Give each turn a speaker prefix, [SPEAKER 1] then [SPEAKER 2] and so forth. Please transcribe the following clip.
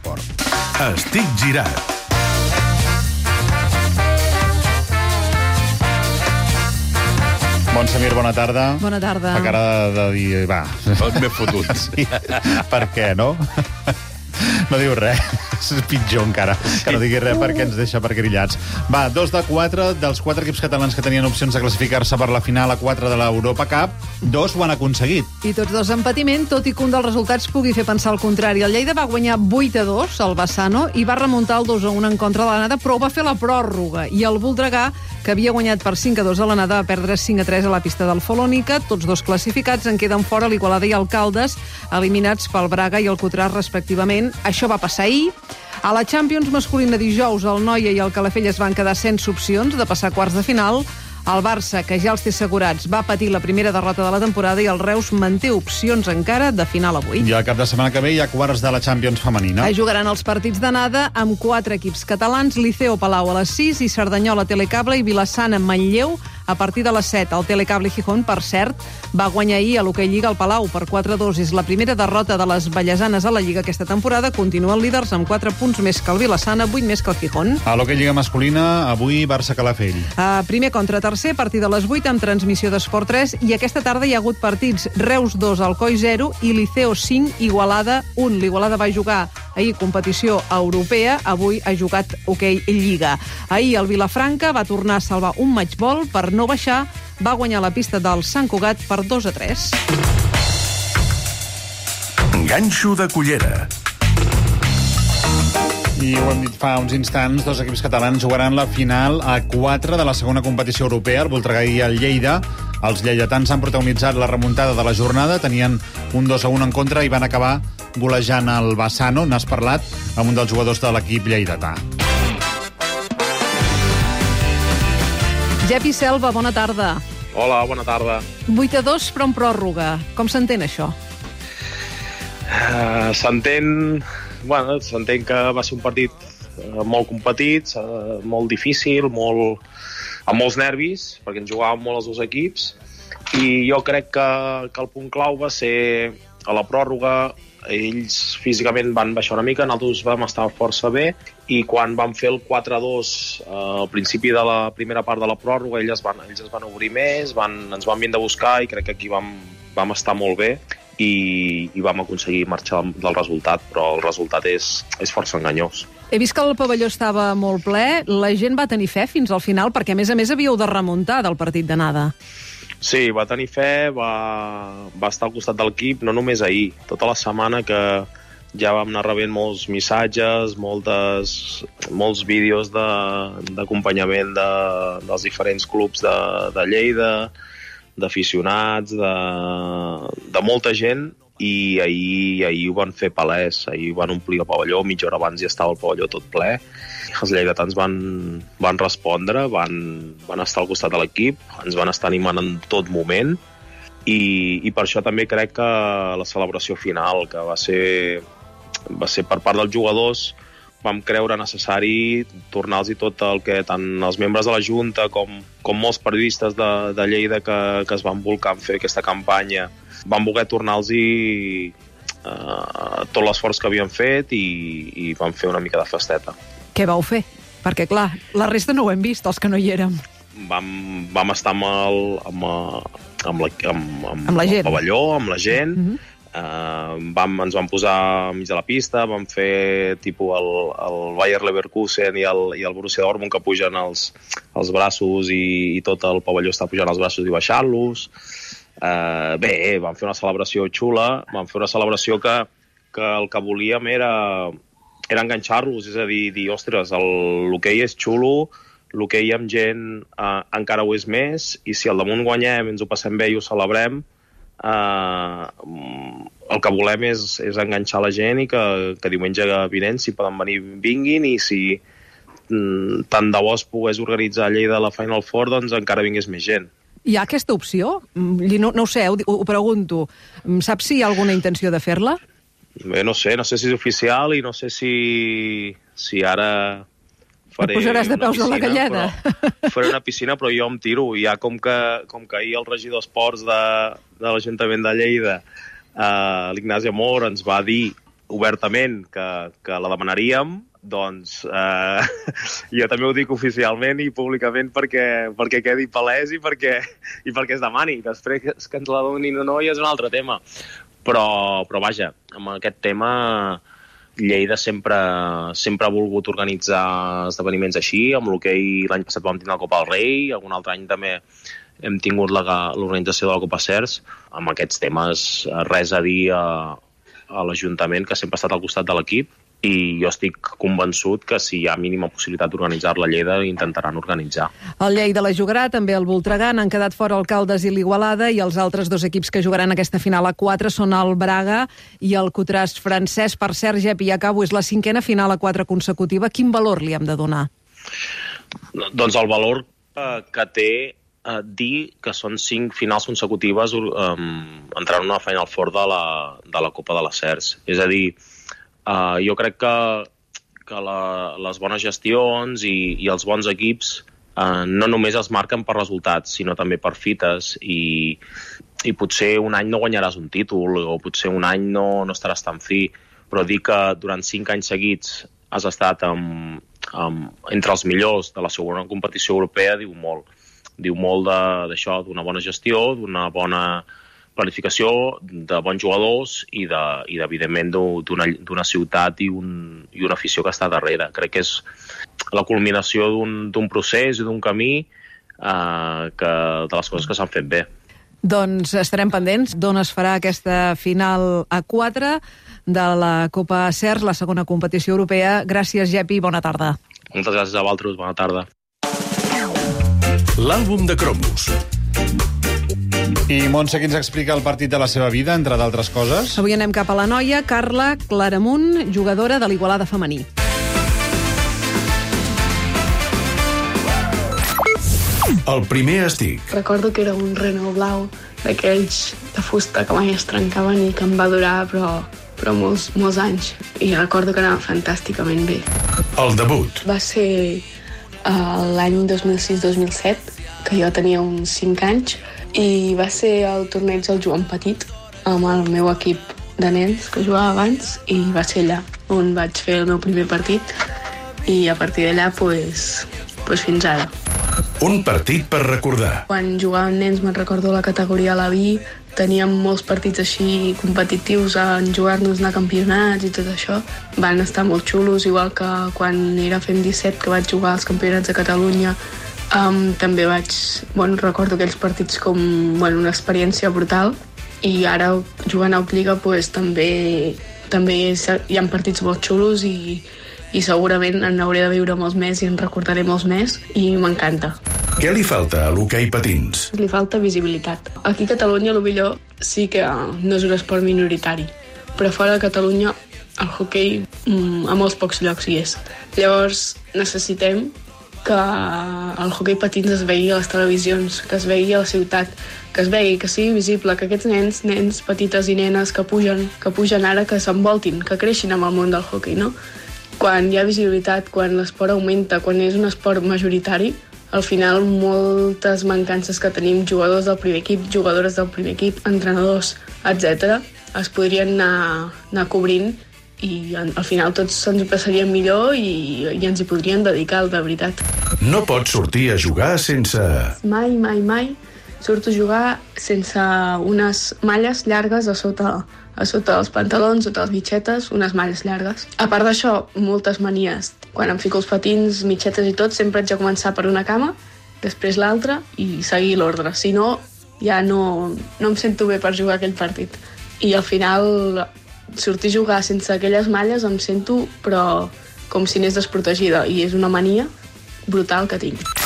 [SPEAKER 1] l'esport. Estic girat.
[SPEAKER 2] Montsemir, bona tarda.
[SPEAKER 3] Bona tarda.
[SPEAKER 2] Fa cara de dir, va,
[SPEAKER 1] M'he fotut.
[SPEAKER 2] sí. Per què, no? No diu res. És pitjor encara, que no digui res perquè ens deixa per grillats. Va, 2 de 4 dels 4 equips catalans que tenien opcions de classificar-se per la final a 4 de l'Europa Cup, 2 ho han aconseguit.
[SPEAKER 3] I tots dos en patiment, tot i que un dels resultats pugui fer pensar el contrari. El Lleida va guanyar 8-2 al Bassano i va remuntar el 2-1 en contra de l'anada, però ho va fer la pròrroga. I el Voltregà, que havia guanyat per 5-2 a l'anada, va perdre 5-3 a la pista del Folònica. Tots dos classificats, en queden fora l'Igualada i el Caldes, eliminats pel Braga i el Cotrà, respectivament. Això va passar ahir. A la Champions masculina dijous, el Noia i el Calafell es van quedar sense opcions de passar a quarts de final. El Barça, que ja els té assegurats, va patir la primera derrota de la temporada i el Reus manté opcions encara de final avui.
[SPEAKER 2] I al cap de setmana que ve hi ha quarts de la Champions femenina.
[SPEAKER 3] Jugaran els partits d'anada amb 4 equips catalans, Liceo Palau a les 6 i Cerdanyola Telecable i Vilassana Manlleu a partir de les 7. El Telecable Gijón, per cert, va guanyar ahir a l'Hockey Lliga al Palau per 4-2. És la primera derrota de les vallesanes a la Lliga aquesta temporada. Continuen líders amb 4 punts més que el Vilassana, 8 més que el Gijón.
[SPEAKER 2] A l'Hockey Lliga masculina, avui Barça-Calafell.
[SPEAKER 3] Primer contra tercer, partit de les 8 amb transmissió d'Esport 3, i aquesta tarda hi ha hagut partits Reus 2, Alcoi 0 i Liceo 5, Igualada 1. L'Igualada va jugar ahir competició europea, avui ha jugat Hockey Lliga. Ahir el Vilafranca va tornar a salvar un matchball per no baixar, va guanyar la pista del Sant Cugat per 2-3.
[SPEAKER 1] Ganxo de cullera.
[SPEAKER 2] I ho hem dit fa uns instants, 2 equips catalans jugaran la final a 4 de la segona competició europea, el Voltregà i el Lleida. Els lleidatans han protagonitzat la remuntada de la jornada, tenien un 2-1 en contra i van acabar golejant el Bassano. N'has parlat amb un dels jugadors de l'equip lleidatà.
[SPEAKER 3] Jepi Selva, bona tarda.
[SPEAKER 4] Hola, bona tarda.
[SPEAKER 3] 8-2 però en pròrroga. Com s'entén això?
[SPEAKER 4] S'entén que va ser un partit molt competit, molt difícil, amb molts nervis, perquè ens jugàvem molt els dos equips, i jo crec que el punt clau va ser a la pròrroga. Ells físicament van baixar una mica, nosaltres vam estar força bé, i quan vam fer el 4-2 al principi de la primera part de la pròrroga, ells es van obrir més, ens van vindre a buscar, i crec que aquí vam estar molt bé i vam aconseguir marxar del resultat, però el resultat és força enganyós.
[SPEAKER 3] He vist que el pavelló estava molt ple. La gent va tenir fe fins al final, perquè a més havíeu de remuntar del partit d'anada.
[SPEAKER 4] Sí, va tenir fe, va estar al costat de l'equip, no només ahir, tota la setmana, que ja vam anar rebent molts missatges, molts vídeos d'acompanyament dels diferents clubs de Lleida, d'aficionats, de molta gent, i ahir ho van fer palès. Ahir van omplir el pavelló, mitja hora abans ja estava el pavelló tot ple. Els lleidatans van respondre, van estar al costat de l'equip, ens van estar animant en tot moment, i per això també crec que la celebració final, que va ser per part dels jugadors, vam creure necessari tornar-los tot el que tant els membres de la Junta com molts periodistes de Lleida que es van volcar en fer aquesta campanya, van voler tornar-los tot l'esforç que havien fet, i van fer una mica de festeta.
[SPEAKER 3] Què vau fer? Perquè, clar, la resta no ho hem vist, els que no hi érem.
[SPEAKER 4] Vam estar amb
[SPEAKER 3] la gent.
[SPEAKER 4] el pavelló, amb la gent. Ens vam posar mig de la pista, vam fer tipus el Bayer Leverkusen i el Borussia Dortmund, que pugen els braços, i tot el pavelló està pujant els braços i baixant-los. Bé, vam fer una celebració xula, vam fer una celebració que el que volíem era enganxar-los, és a dir, ostres, l'hoquei és xulo, l'hoquei amb gent encara ho és més, i si al damunt guanyem, ens ho passem bé i ho celebrem, el que volem és enganxar la gent, i que diumenge vinent, si poden venir, vinguin, i si tant de bo es pogués organitzar a Lleida la Final Four, doncs encara vingués més gent.
[SPEAKER 3] Hi ha aquesta opció? No ho sé, ho pregunto. Saps si hi ha alguna intenció de fer-la?
[SPEAKER 4] Bé, no sé si és oficial, i no sé si ara faré
[SPEAKER 3] et posaràs de peus a la galleda.
[SPEAKER 4] Faré una piscina, però jo em tiro. Ja com que ahir el regidor d'Esports de l'Ajuntament de Lleida, l'Ignasi Amor, ens va dir obertament que la demanaríem, doncs jo també ho dic oficialment i públicament perquè quedi palès i perquè es demani. Després que ens la donin o no ja és un altre tema. Però vaja, amb aquest tema Lleida sempre ha volgut organitzar esdeveniments així. Amb l'hoquei l'any passat vam tenir la Copa del Rei, algun altre any també hem tingut l'organització de la Copa CERS. Amb aquests temes res a dir a l'Ajuntament, que sempre ha estat al costat de l'equip, i jo estic convençut que si hi ha mínima possibilitat d'organitzar-la a Lleida, intentaran organitzar.
[SPEAKER 3] El Lleida la jugarà, també el Voltregà, n'han quedat fora Alcaldes i l'Igualada, i els altres dos equips que jugaran aquesta final a 4 són el Braga i el Cotràs francès. Per cert, Jep, i acabo, és la 5a final a 4 consecutiva. Quin valor li hem de donar?
[SPEAKER 4] Doncs el valor que té dir que són 5 finals consecutives entrant en una Final Four de la Copa de la CERS. És a dir, jo crec que les bones gestions i els bons equips no només es marquen per resultats, sinó també per fites, i potser un any no guanyaràs un títol, o potser un any no estaràs tan fi, però dir que durant 5 anys seguits has estat entre els millors de la segona competició europea diu molt. Diu molt d'això, d'una bona gestió, d'una bona planificació, de bons jugadors i evidentment d'una ciutat i una afició que està darrere. Crec que és la culminació d'un procés i d'un camí de les coses que s'han fet bé.
[SPEAKER 3] Doncs estarem pendents d'on es farà aquesta final a 4 de la Copa CERS, la segona competició europea. Gràcies, Jepi, bona tarda.
[SPEAKER 4] Moltes gràcies a vosaltres, bona tarda.
[SPEAKER 1] L'àlbum de cromos.
[SPEAKER 2] I Montse, qui ens explica el partit de la seva vida, entre d'altres coses?
[SPEAKER 3] Avui anem cap a la noia Carla Claramunt, jugadora de l'Igualada femení.
[SPEAKER 1] El primer estic.
[SPEAKER 5] Recordo que era un Renault blau, d'aquells de fusta que mai es trencaven i que em va durar però molts anys. I recordo que anava fantàsticament bé.
[SPEAKER 1] El debut.
[SPEAKER 5] Va ser l'any 2006-2007, que jo tenia uns 5 anys, i va ser el torneig del Joan Petit amb el meu equip de nens que jugava abans, i va ser allà on vaig fer el meu primer partit, i a partir d'allà pues fins ara.
[SPEAKER 1] Un partit per recordar.
[SPEAKER 5] Quan jugàvem nens me'n recordo la categoria a la B, teníem molts partits així competitius en jugar-nos a campionats i tot això. Van estar molt xulos, igual que quan era Fem 17, que vaig jugar als campionats de Catalunya. També recordo aquells partits com una experiència brutal, i ara jugant a Lliga també hi ha partits molt xulos i segurament en hauré de viure molts més i en recordaré molts més, i m'encanta.
[SPEAKER 1] Què li falta a l'hoquei patins?
[SPEAKER 5] Li falta visibilitat. Aquí a Catalunya potser sí que no és un esport minoritari, però fora de Catalunya el hoquei a molts pocs llocs hi és. Llavors necessitem que el hoquei patins es vegi a les televisions, que es vegi a la ciutat, que es vegi, que sigui visible, que aquests nens petites i nenes que pugen ara, que s'envoltin, que creixin amb el món del hoquei, no? Quan hi ha visibilitat, quan l'esport augmenta, quan és un esport majoritari, al final moltes mancances que tenim, jugadors del primer equip, jugadores del primer equip, entrenadors, etc., es podrien anar cobrint, i al final tots ens ho passaríem millor i ens hi podríem dedicar, de veritat.
[SPEAKER 1] No pots sortir a jugar sense...
[SPEAKER 5] Mai surto a jugar sense unes malles llargues a sota els pantalons, sota les mitxetes, unes malles llargues. A part d'això, moltes manies. Quan em fico els patins, mitxetes i tot, sempre haig de començar per una cama, després l'altra i seguir l'ordre. Si no, ja no em sento bé per jugar aquell partit. I al final, sortir a jugar sense aquelles malles em sento, però com si anés desprotegida, i és una mania brutal que tinc.